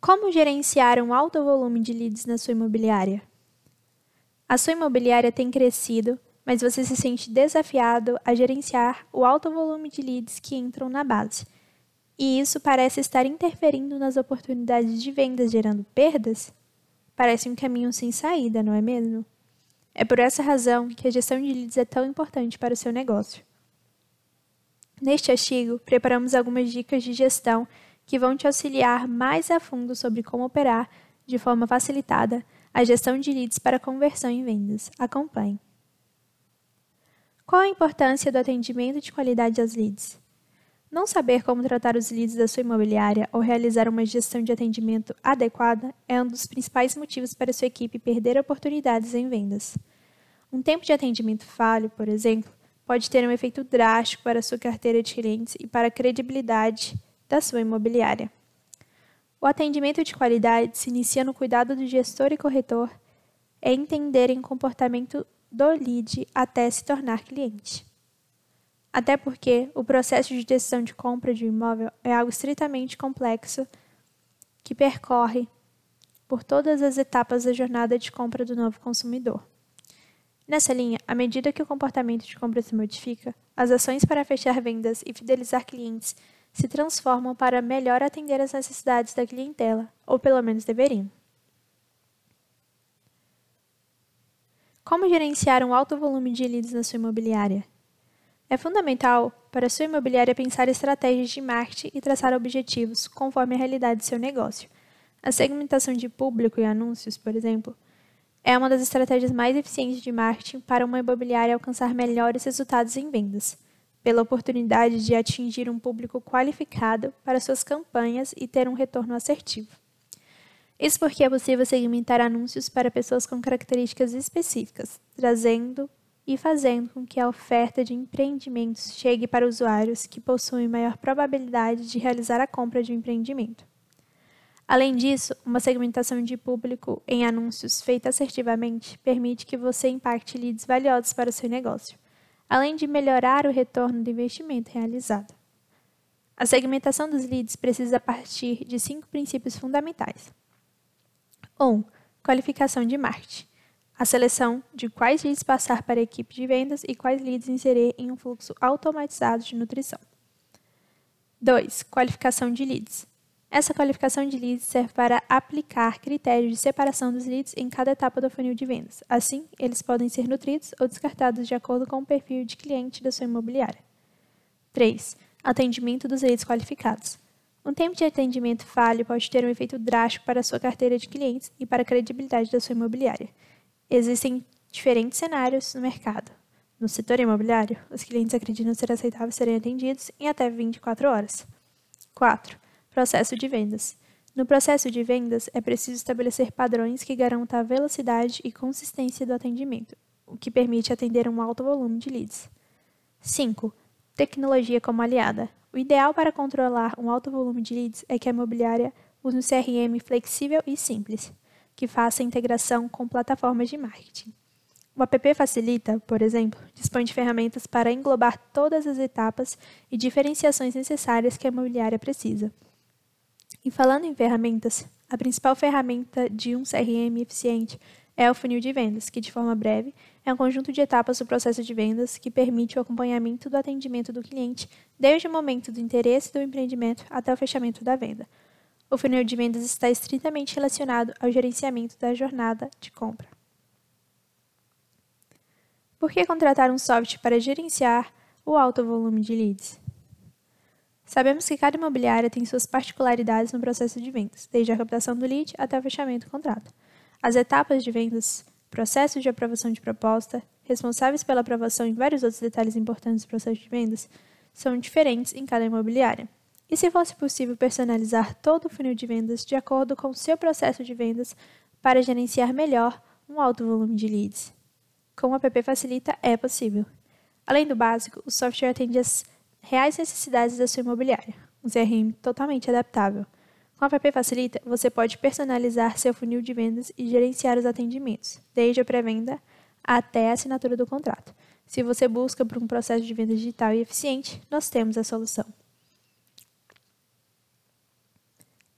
Como gerenciar um alto volume de leads na sua imobiliária? A sua imobiliária tem crescido, mas você se sente desafiado a gerenciar o alto volume de leads que entram na base. E isso parece estar interferindo nas oportunidades de vendas, gerando perdas? Parece um caminho sem saída, não é mesmo? É por essa razão que a gestão de leads é tão importante para o seu negócio. Neste artigo, preparamos algumas dicas de gestão que vão te auxiliar mais a fundo sobre como operar, de forma facilitada, a gestão de leads para conversão em vendas. Acompanhe. Qual a importância do atendimento de qualidade aos leads? Não saber como tratar os leads da sua imobiliária ou realizar uma gestão de atendimento adequada é um dos principais motivos para sua equipe perder oportunidades em vendas. Um tempo de atendimento falho, por exemplo, pode ter um efeito drástico para a sua carteira de clientes e para a credibilidade da sua imobiliária. O atendimento de qualidade se inicia no cuidado do gestor e corretor em entenderem o comportamento do lead até se tornar cliente. Até porque o processo de decisão de compra de um imóvel é algo estritamente complexo que percorre por todas as etapas da jornada de compra do novo consumidor. Nessa linha, à medida que o comportamento de compra se modifica, as ações para fechar vendas e fidelizar clientes se transformam para melhor atender às necessidades da clientela, ou pelo menos deveriam. Como gerenciar um alto volume de leads na sua imobiliária? É fundamental para a sua imobiliária pensar estratégias de marketing e traçar objetivos conforme a realidade do seu negócio. A segmentação de público e anúncios, por exemplo, é uma das estratégias mais eficientes de marketing para uma imobiliária alcançar melhores resultados em vendas, pela oportunidade de atingir um público qualificado para suas campanhas e ter um retorno assertivo. Isso porque é possível segmentar anúncios para pessoas com características específicas, trazendo e fazendo com que a oferta de empreendimentos chegue para usuários que possuem maior probabilidade de realizar a compra de um empreendimento. Além disso, uma segmentação de público em anúncios feita assertivamente permite que você impacte leads valiosos para o seu negócio, além de melhorar o retorno do investimento realizado. A segmentação dos leads precisa partir de 5 princípios fundamentais. 1. Qualificação de marketing. A seleção de quais leads passar para a equipe de vendas e quais leads inserir em um fluxo automatizado de nutrição. 2. Qualificação de leads. Essa qualificação de leads serve para aplicar critérios de separação dos leads em cada etapa do funil de vendas. Assim, eles podem ser nutridos ou descartados de acordo com o perfil de cliente da sua imobiliária. 3. Atendimento dos leads qualificados. Um tempo de atendimento falho pode ter um efeito drástico para a sua carteira de clientes e para a credibilidade da sua imobiliária. Existem diferentes cenários no mercado. No setor imobiliário, os clientes acreditam ser aceitável serem atendidos em até 24 horas. 4. Processo de vendas. No processo de vendas, é preciso estabelecer padrões que garantam a velocidade e consistência do atendimento, o que permite atender um alto volume de leads. 5. Tecnologia como aliada. O ideal para controlar um alto volume de leads é que a imobiliária use um CRM flexível e simples, que faça a integração com plataformas de marketing. O app Facilita, por exemplo, dispõe de ferramentas para englobar todas as etapas e diferenciações necessárias que a imobiliária precisa. E falando em ferramentas, a principal ferramenta de um CRM eficiente é o funil de vendas, que de forma breve é um conjunto de etapas do processo de vendas que permite o acompanhamento do atendimento do cliente desde o momento do interesse do empreendimento até o fechamento da venda. O funil de vendas está estritamente relacionado ao gerenciamento da jornada de compra. Por que contratar um software para gerenciar o alto volume de leads? Sabemos que cada imobiliária tem suas particularidades no processo de vendas, desde a captação do lead até o fechamento do contrato. As etapas de vendas, processo de aprovação de proposta, responsáveis pela aprovação e vários outros detalhes importantes do processo de vendas, são diferentes em cada imobiliária. E se fosse possível personalizar todo o funil de vendas de acordo com o seu processo de vendas para gerenciar melhor um alto volume de leads? Com o app Facilita é possível. Além do básico, o software atende às reais necessidades da sua imobiliária, um CRM totalmente adaptável. Com o app Facilita, você pode personalizar seu funil de vendas e gerenciar os atendimentos, desde a pré-venda até a assinatura do contrato. Se você busca por um processo de venda digital e eficiente, nós temos a solução.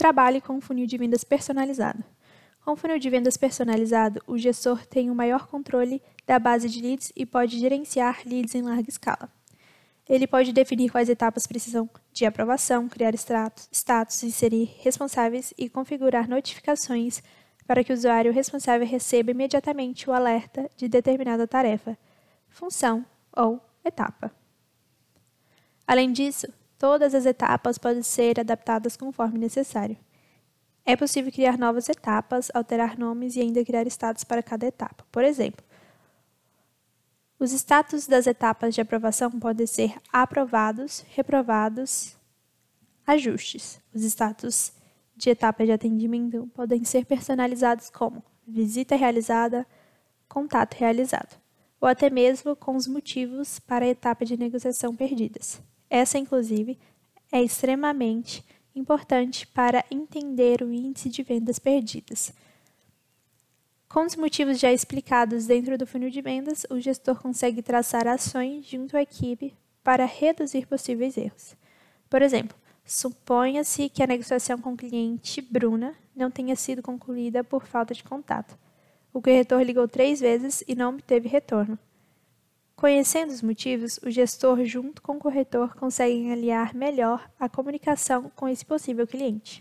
Trabalhe com um funil de vendas personalizado. Com o funil de vendas personalizado, o gestor tem um maior controle da base de leads e pode gerenciar leads em larga escala. Ele pode definir quais etapas precisam de aprovação, criar status, inserir responsáveis e configurar notificações para que o usuário responsável receba imediatamente o alerta de determinada tarefa, função ou etapa. Além disso, todas as etapas podem ser adaptadas conforme necessário. É possível criar novas etapas, alterar nomes e ainda criar status para cada etapa. Por exemplo, os status das etapas de aprovação podem ser aprovados, reprovados, ajustes. Os status de etapa de atendimento podem ser personalizados como visita realizada, contato realizado, ou até mesmo com os motivos para a etapa de negociação perdidas. Essa, inclusive, é extremamente importante para entender o índice de vendas perdidas. Com os motivos já explicados dentro do funil de vendas, o gestor consegue traçar ações junto à equipe para reduzir possíveis erros. Por exemplo, suponha-se que a negociação com o cliente Bruna não tenha sido concluída por falta de contato. O corretor ligou 3 vezes e não obteve retorno. Conhecendo os motivos, o gestor, junto com o corretor, consegue alinhar melhor a comunicação com esse possível cliente.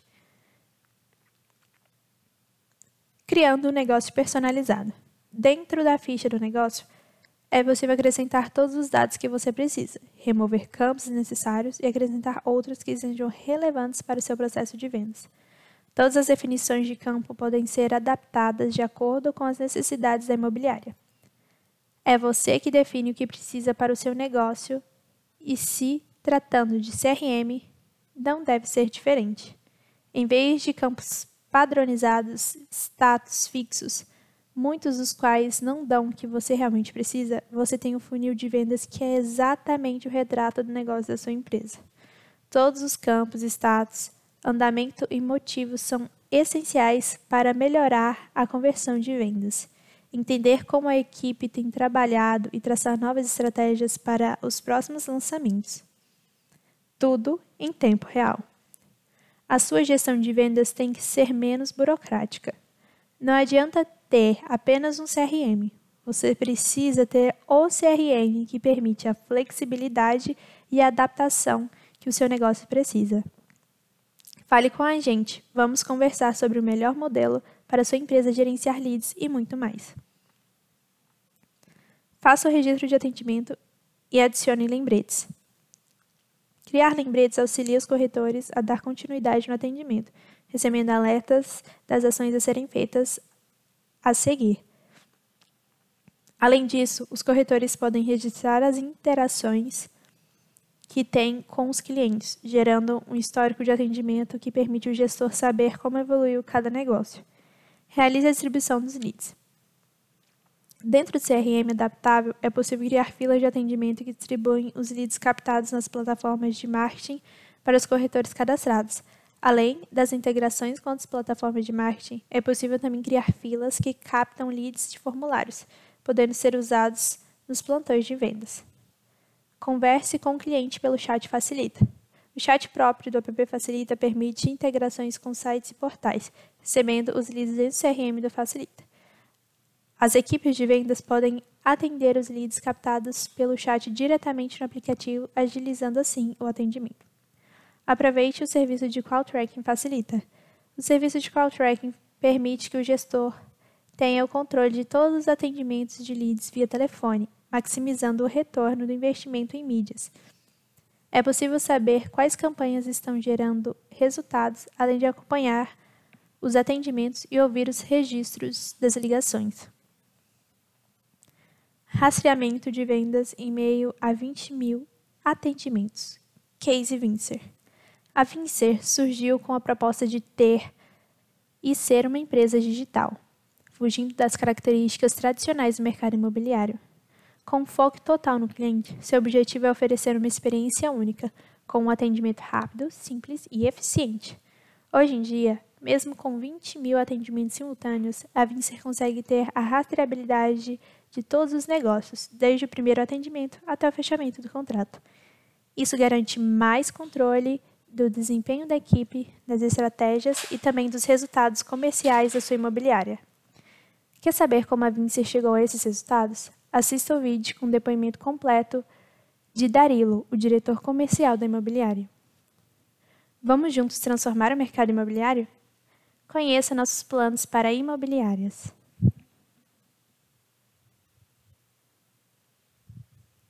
Criando um negócio personalizado. Dentro da ficha do negócio, é possível acrescentar todos os dados que você precisa, remover campos desnecessários e acrescentar outros que sejam relevantes para o seu processo de vendas. Todas as definições de campo podem ser adaptadas de acordo com as necessidades da imobiliária. É você que define o que precisa para o seu negócio e, se tratando de CRM, não deve ser diferente. Em vez de campos padronizados, status fixos, muitos dos quais não dão o que você realmente precisa, você tem um funil de vendas que é exatamente o retrato do negócio da sua empresa. Todos os campos, status, andamento e motivos são essenciais para melhorar a conversão de vendas. Entender como a equipe tem trabalhado e traçar novas estratégias para os próximos lançamentos. Tudo em tempo real. A sua gestão de vendas tem que ser menos burocrática. Não adianta ter apenas um CRM. Você precisa ter o CRM que permite a flexibilidade e a adaptação que o seu negócio precisa. Fale com a gente. Vamos conversar sobre o melhor modelo para a sua empresa gerenciar leads e muito mais. Faça o registro de atendimento e adicione lembretes. Criar lembretes auxilia os corretores a dar continuidade no atendimento, recebendo alertas das ações a serem feitas a seguir. Além disso, os corretores podem registrar as interações que têm com os clientes, gerando um histórico de atendimento que permite o gestor saber como evoluiu cada negócio. Realize a distribuição dos leads. Dentro do CRM adaptável, é possível criar filas de atendimento que distribuem os leads captados nas plataformas de marketing para os corretores cadastrados. Além das integrações com as plataformas de marketing, é possível também criar filas que captam leads de formulários, podendo ser usados nos plantões de vendas. Converse com o cliente pelo chat Facilita. O chat próprio do app Facilita permite integrações com sites e portais, recebendo os leads dentro do CRM do Facilita. As equipes de vendas podem atender os leads captados pelo chat diretamente no aplicativo, agilizando assim o atendimento. Aproveite o serviço de Call Tracking Facilita. O serviço de Call Tracking permite que o gestor tenha o controle de todos os atendimentos de leads via telefone, maximizando o retorno do investimento em mídias. É possível saber quais campanhas estão gerando resultados, além de acompanhar os atendimentos e ouvir os registros das ligações. Rastreamento de vendas em meio a 20 mil atendimentos. Case Vincer. A Vincer surgiu com a proposta de ter e ser uma empresa digital, fugindo das características tradicionais do mercado imobiliário. Com foco total no cliente, seu objetivo é oferecer uma experiência única, com um atendimento rápido, simples e eficiente. Hoje em dia, mesmo com 20 mil atendimentos simultâneos, a Vincer consegue ter a rastreabilidade de todos os negócios, desde o primeiro atendimento até o fechamento do contrato. Isso garante mais controle do desempenho da equipe, das estratégias e também dos resultados comerciais da sua imobiliária. Quer saber como a Vinci chegou a esses resultados? Assista o vídeo com o depoimento completo de Darilo, o diretor comercial da imobiliária. Vamos juntos transformar o mercado imobiliário? Conheça nossos planos para imobiliárias.